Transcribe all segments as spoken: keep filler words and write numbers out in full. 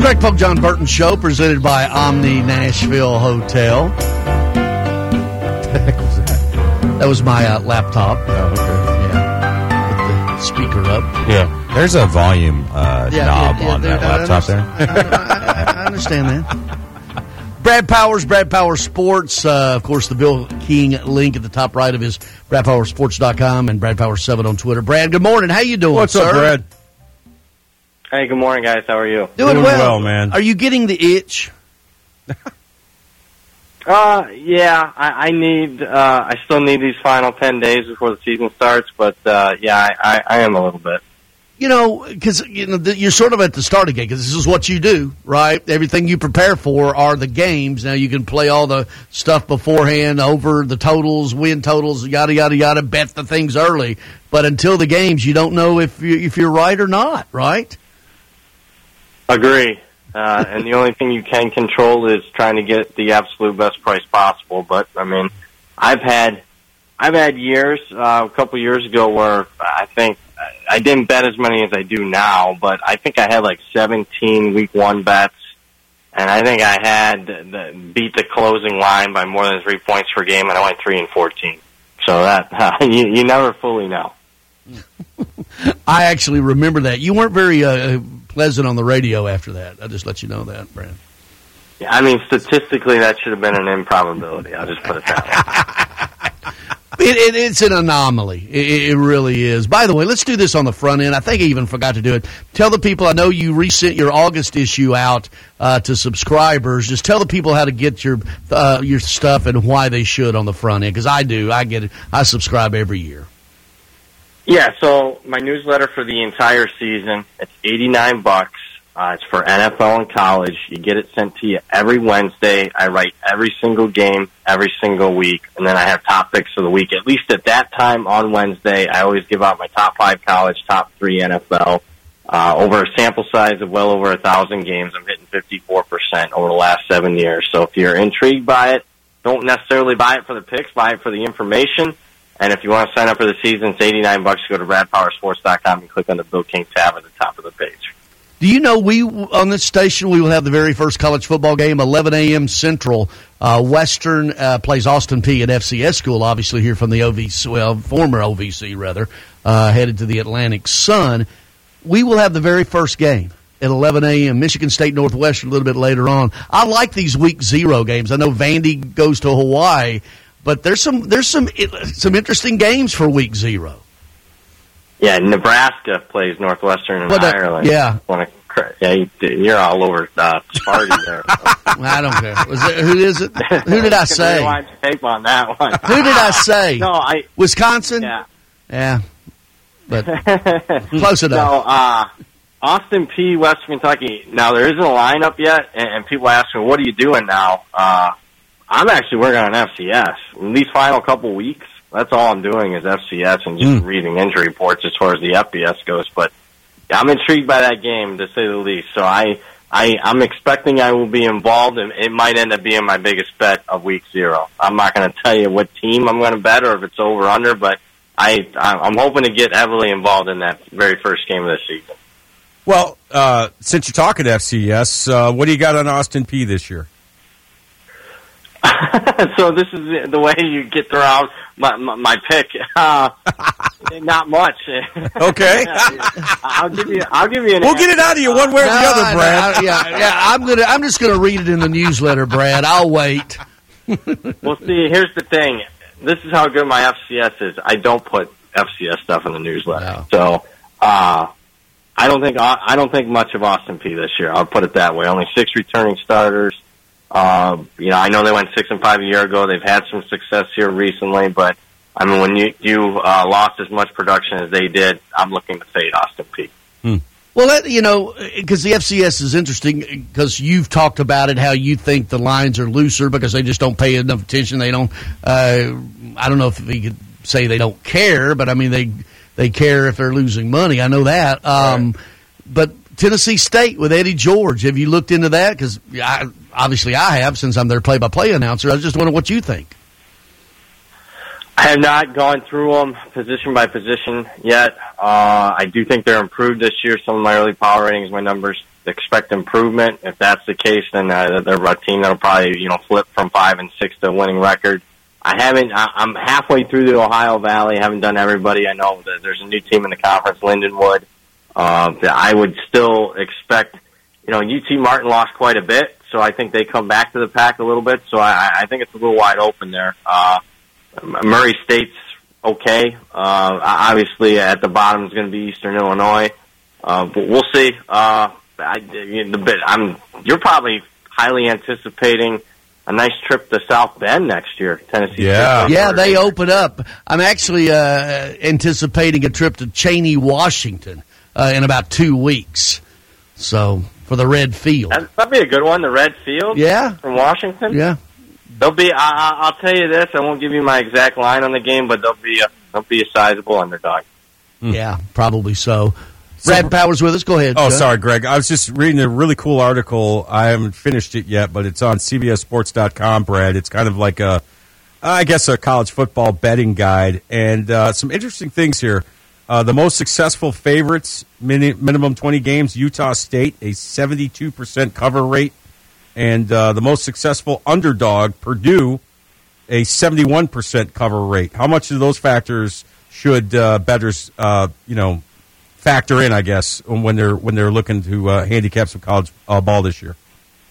Greg Polk, John Burton Show, presented by Omni Nashville Hotel. What the heck was that? That was my uh, laptop. Oh, okay. Yeah. With the speaker up. Yeah. There's a volume uh, yeah, knob yeah, yeah, on there, that laptop there. I, I, I understand that. Brad Powers, Brad Powers Sports. Uh, of course, the Bill King link at the top right of his brad power sports dot com and Brad Powers seven on Twitter. Brad, good morning. How you doing, What's sir? up, Brad? Hey, good morning, guys. How are you? Doing, Doing well. well, man. Are you getting the itch? Uh, yeah, I, I need, uh, I still need these final ten days before the season starts, but, uh, yeah, I, I, I am a little bit. You know, because you know, you're sort of at the starting gate, because this is what you do, right? Everything you prepare for are the games. Now, you can play all the stuff beforehand, over the totals, win totals, yada, yada, yada, bet the things early. But until the games, you don't know if, you, if you're right or not, right? Agree. Uh, and the only thing you can control is trying to get the absolute best price possible. But, I mean, I've had, I've had years, uh, a couple years ago where I think, I didn't bet as many as I do now, but I think I had like seventeen week one bets, and I think I had the, beat the closing line by more than three points per game, and I went three and fourteen. So that uh, you, you never fully know. I actually remember that. You weren't very uh, pleasant on the radio after that. I'll just let you know that, Brad. Yeah, I mean, statistically, that should have been an improbability. I'll just put it that way. It, it, it's an anomaly. It, it really is. By the way, let's do this on the front end. I think I even forgot to do it. Tell the people, I know you resent your August issue out uh, to subscribers. Just tell the people how to get your uh, your stuff and why they should on the front end, because I do. I get it. I subscribe every year. Yeah, so my newsletter for the entire season, it's eighty-nine bucks. Uh, it's for N F L and college. You get it sent to you every Wednesday. I write every single game, every single week, and then I have top picks of the week. At least at that time on Wednesday, I always give out my top five college, top three N F L. Uh, over a sample size of well over a thousand games, I'm hitting fifty-four percent over the last seven years. So if you're intrigued by it, don't necessarily buy it for the picks, buy it for the information. And if you want to sign up for the season, it's eighty-nine bucks. Go to brad power sports dot com and click on the Bill King tab at the top of the page. Do you know we on this station we will have the very first college football game, eleven a.m. Central. Uh, Western uh, plays Austin Peay at F C S school, obviously here from the O V C, well, former O V C rather, uh, headed to the Atlantic Sun. We will have the very first game at eleven a.m. Michigan State Northwestern a little bit later on. I like these week zero games. I know Vandy goes to Hawaii, but there's some there's some some interesting games for week zero. Yeah, Nebraska plays Northwestern in But, uh, Ireland. yeah. Wanna, yeah, you, you're all over uh, Sparty there. I don't care. Was it, who is it? Who did I say? Rewind tape on that one. Who did I say? No, I. Wisconsin? Yeah. Yeah. But close enough. No, uh, Austin Peay, West Kentucky. Now, there isn't a lineup yet, and, and people ask me, what are you doing now? Uh, I'm actually working on F C S. In these final couple weeks, that's all I'm doing is F C S and just mm. reading injury reports as far as the F B S goes. But yeah, I'm intrigued by that game, to say the least. So I, I, I'm expecting I will be involved, and it might end up being my biggest bet of week zero. I'm not going to tell you what team I'm going to bet or if it's over or under, but I, I'm hoping to get heavily involved in that very first game of the season. Well, uh, since you're talking F C S, uh, what do you got on Austin Peay this year? So this is the way you get throughout my, my, my pick. Uh, not much. Okay. I'll give you. I'll give you. An we'll answer. Get it out of you one way or no, the other, Brad. No, yeah, yeah. I'm gonna. I'm just gonna read it in the newsletter, Brad. I'll wait. Well, see, here's the thing. This is how good my F C S is. I don't put F C S stuff in the newsletter, no. so uh, I don't think I don't think much of Austin Peay this year. I'll put it that way. Only six returning starters. Uh, you know, I know they went six and five a year ago. They've had some success here recently, but I mean, when you you uh, lost as much production as they did, I'm looking to fade Austin Peay. Hmm. Well, that, you know, because the F C S is interesting because you've talked about it, how you think the lines are looser because they just don't pay enough attention. They don't. Uh, I don't know if we could say they don't care, but I mean they they care if they're losing money. I know that. Um, right. But Tennessee State with Eddie George, have you looked into that? Because I, obviously I have, since I'm their play-by-play announcer. I was just wondering what you think. I have not gone through them position by position yet. Uh, I do think they're improved this year. Some of my early power ratings, my numbers expect improvement. If that's the case, then uh, they're a team that'll probably, you know, flip from five and six to a winning record. I haven't, I, I'm halfway through the Ohio Valley. I haven't done everybody. I know that there's a new team in the conference, Lindenwood. Uh, that I would still expect, you know, U T Martin lost quite a bit, so I think they come back to the pack a little bit. So I, I think it's a little wide open there. Uh, Murray State's okay. Uh, obviously at the bottom is going to be Eastern Illinois. Uh, but we'll see. Uh, I, you know, the bit, I'm, you're probably highly anticipating a nice trip to South Bend next year, Tennessee. Yeah. State. Yeah, they open up. I'm actually uh, anticipating a trip to Cheney, Washington uh, in about two weeks. So for the Red Field. That'd, that'd be a good one, the Red Field. Yeah. From Washington. Yeah. They'll be. I, I'll tell you this. I won't give you my exact line on the game, but they'll be a they'll be a sizable underdog. Mm. Yeah, probably so. Brad so, Powers with us. Go ahead. Oh, Chuck. sorry, Greg. I was just reading a really cool article. I haven't finished it yet, but it's on C B S Sports dot com, Brad. It's kind of like a, I guess, a college football betting guide, and uh, some interesting things here. Uh, the most successful favorites, mini, minimum twenty games, Utah State, a seventy-two percent cover rate. And uh, the most successful underdog, Purdue, a seventy-one percent cover rate. How much of those factors should uh, bettors, uh, you know, factor in, I guess, when they're when they're looking to uh, handicap some college uh, ball this year?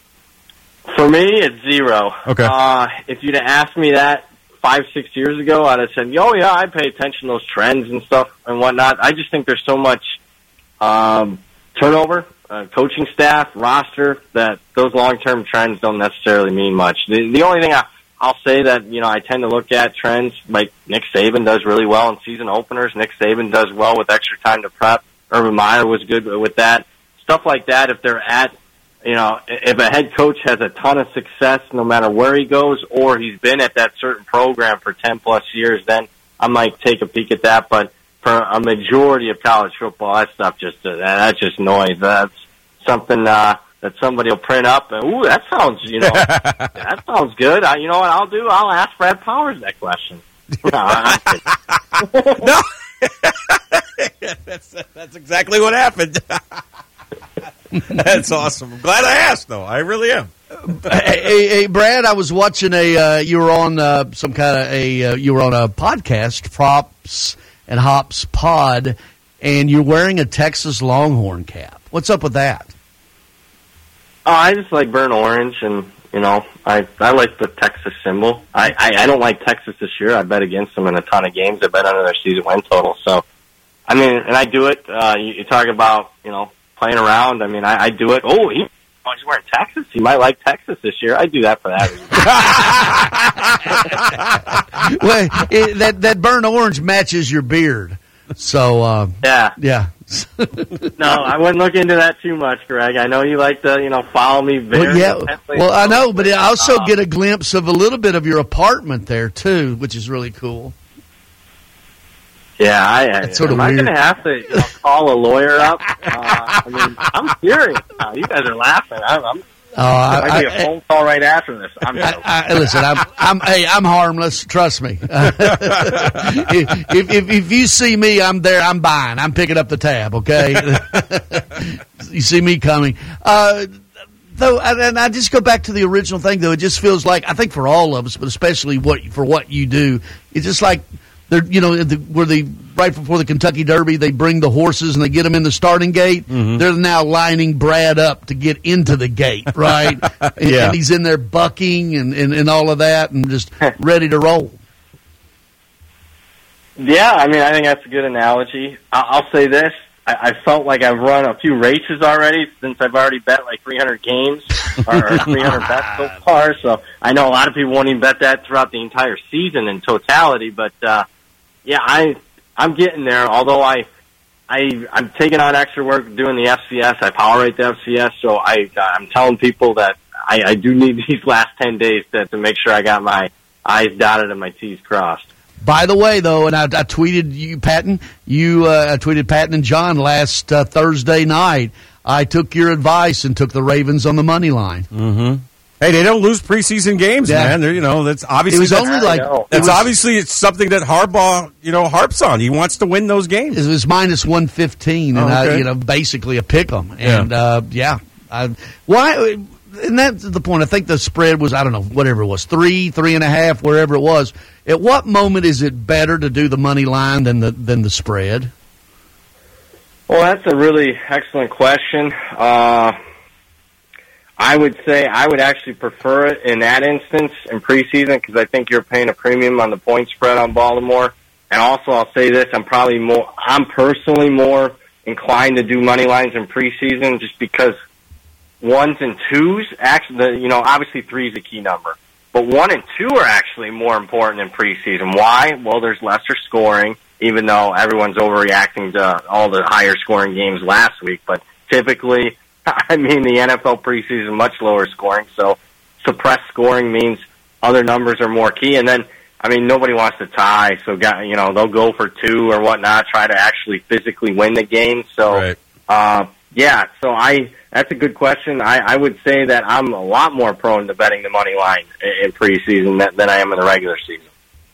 For me, it's zero. Okay. Uh, if you'd have asked me that five, six years ago, I'd have said, "Oh yeah, I pay attention to those trends and stuff and whatnot." I just think there's so much um, turnover. Uh, coaching staff, roster, that those long-term trends don't necessarily mean much. The, the only thing I, I'll say that, you know, I tend to look at trends, like Nick Saban does really well in season openers. Nick Saban does well with extra time to prep. Urban Meyer was good with that. Stuff like that, if they're at, you know, if a head coach has a ton of success no matter where he goes, or he's been at that certain program for ten plus years, then I might take a peek at that. But for a majority of college football, that stuff just, uh, that's just noise. That's something, uh, that somebody will print up and, ooh, that sounds, you know, that sounds good. I, you know what I'll do? I'll ask Brad Powers that question. No, no. that's, that's exactly what happened. That's awesome. I'm glad I asked, though. I really am. hey, hey, hey, Brad, I was watching a, uh, you were on uh, some kind of a, uh, you were on a podcast, Props and Hops Pod, and you're wearing a Texas Longhorn cap. What's up with that? Oh, I just like burnt orange, and, you know, I I like the Texas symbol. I, I, I don't like Texas this year. I bet against them in a ton of games. I bet under their season win total. So, I mean, and I do it. Uh, you, you talk about, you know, playing around. I mean, I, I do it. Oh, he, oh, he's wearing Texas. He might like Texas this year. I do that for that reason. Well, it, that, that burnt orange matches your beard. So, uh, yeah. Yeah. No, I wouldn't look into that too much, Greg. I know you like to, you know, follow me very well, yeah. intensely. Well, I know, but I also uh, get a glimpse of a little bit of your apartment there, too, which is really cool. Yeah, I, That's sort of am weird. I going to have to, you know, call a lawyer up? Uh, I mean, I'm serious now. You guys are laughing. I'm, I'm Oh, I, I, I get a phone call right after this. I'm I, I, listen, I'm, I'm, hey, I'm harmless. Trust me. if, if if you see me, I'm there. I'm buying. I'm picking up the tab. Okay. You see me coming. Uh, though, and I just go back to the original thing. Though it just feels like I think for all of us, but especially what for what you do, it's just like they're you know the, where they right before the Kentucky Derby they bring the horses and they get them in the starting gate. Mm-hmm. They're now lining Brad up to get into the gate, right? and, yeah. and he's in there bucking and, and, and all of that and just ready to roll. Yeah, I mean, I think that's a good analogy. I'll say this. I, I felt like I've run a few races already since I've already bet like three hundred games or three hundred bets so far. So I know a lot of people won't even bet that throughout the entire season in totality. But, uh, yeah, I, I'm getting there, although I, I, I'm taking on extra work doing the F C S. I power rate the F C S, so I, I'm telling people that I, I do need these last ten days to, to make sure I got my I's dotted and my T's crossed. By the way, though, and I, I tweeted you, Patton, you, uh, I tweeted Patton and John last uh, Thursday night. I took your advice and took the Ravens on the money line. Mm-hmm. Hey, they don't lose preseason games, yeah. man. They're, you know, that's obviously it was that's, only like that's it was, obviously it's something that Harbaugh, you know, harps on. He wants to win those games. It was minus one fifteen, and oh, okay. I, you know, basically a pick 'em. And yeah, uh, yeah I, why? And that's the point. I think the spread was I don't know whatever it was three, three and a half, wherever it was. At what moment is it better to do the money line than the than the spread? Well, that's a really excellent question. Uh, I would say I would actually prefer it in that instance in preseason because I think you're paying a premium on the point spread on Baltimore. And also, I'll say this: I'm probably more, I'm personally more inclined to do money lines in preseason just because ones and twos actually, you know, obviously three is a key number, but one and two are actually more important in preseason. Why? Well, there's lesser scoring, even though everyone's overreacting to all the higher scoring games last week. But typically, I mean, the N F L preseason much lower scoring, so suppressed scoring means other numbers are more key. And then, I mean, nobody wants to tie, so you know they'll go for two or whatnot, try to actually physically win the game. So, right. uh, yeah, so I that's a good question. I, I would say that I'm a lot more prone to betting the money line in, in preseason than, than I am in the regular season.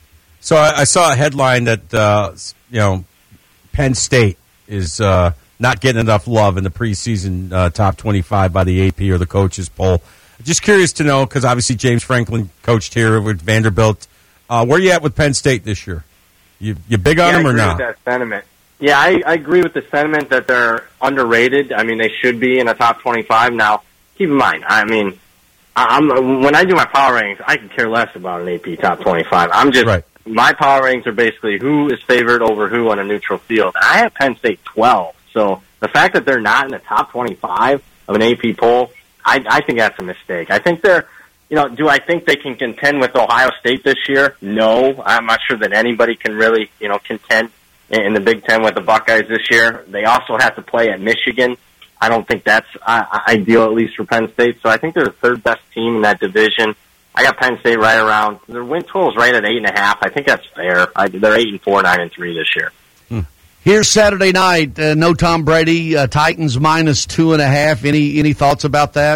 So I, I saw a headline that uh, you know Penn State is. Uh, not getting enough love in the preseason uh, top twenty-five by the A P or the coaches poll. Just curious to know, because obviously James Franklin coached here with Vanderbilt. Uh, where are you at with Penn State this year? You you big on yeah, them or not? I not? agree with that sentiment. Yeah, I, I agree with the sentiment that they're underrated. I mean, they should be in a top twenty-five. Now, keep in mind, I mean, I'm when I do my power ratings, I can care less about an A P top twenty-five. I'm just right. My power ratings are basically who is favored over who on a neutral field. I have Penn State twelve. So the fact that they're not in the top twenty-five of an A P poll, I, I think that's a mistake. I think they're, you know, do I think they can contend with Ohio State this year? No. I'm not sure that anybody can really, you know, contend in the Big Ten with the Buckeyes this year. They also have to play at Michigan. I don't think that's uh, ideal, at least for Penn State. So I think they're the third best team in that division. I got Penn State right around, their win total is right at eight and a half. I think that's fair. I, they're eight and four, nine and three this year. Hmm. Here's Saturday night. Uh, no Tom Brady. Uh, Titans minus two and a half. Any any thoughts about that?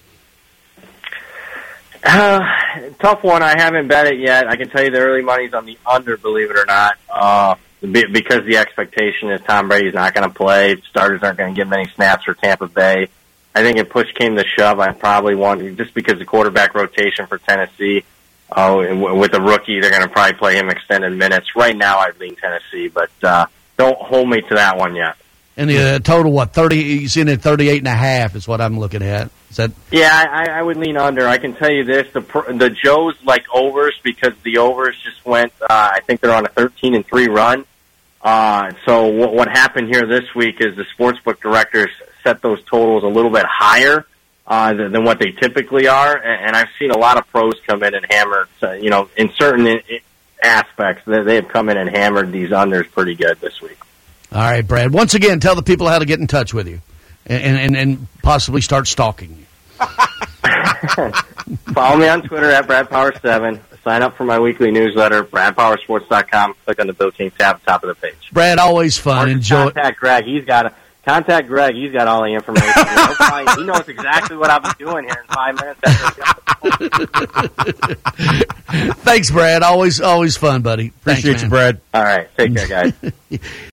Uh, tough one. I haven't bet it yet. I can tell you the early money's on the under, believe it or not, uh, because the expectation is Tom Brady's not going to play. Starters aren't going to get many snaps for Tampa Bay. I think if push came to shove, I probably want, just because the quarterback rotation for Tennessee, uh, with a rookie, they're going to probably play him extended minutes. Right now, I'd lean Tennessee, but uh, don't hold me to that one yet. And the uh, total, what, thirty? He's in at thirty-eight and a half is what I'm looking at. Is that? Yeah, I, I would lean under. I can tell you this: the the Joes like overs because the overs just went. Uh, I think they're on a thirteen and three run. Uh, so what, what happened here this week is the sportsbook directors set those totals a little bit higher uh, than, than what they typically are, and, and I've seen a lot of pros come in and hammer. Uh, you know, in certain in, in aspects, they, they have come in and hammered these unders pretty good this week. All right, Brad. Once again, tell the people how to get in touch with you and and, and possibly start stalking you. Follow me on Twitter at Brad Power seven. Sign up for my weekly newsletter, brad power sports dot com. Click on the Bill King tab at the top of the page. Brad, always fun. Or Enjoy. Contact Greg. He's got a, contact Greg. He's got all the information. He'll probably, he knows exactly what I've been doing here in five minutes. Thanks, Brad. Always, always fun, buddy. Appreciate Thanks, you, Brad. All right. Take care, guys.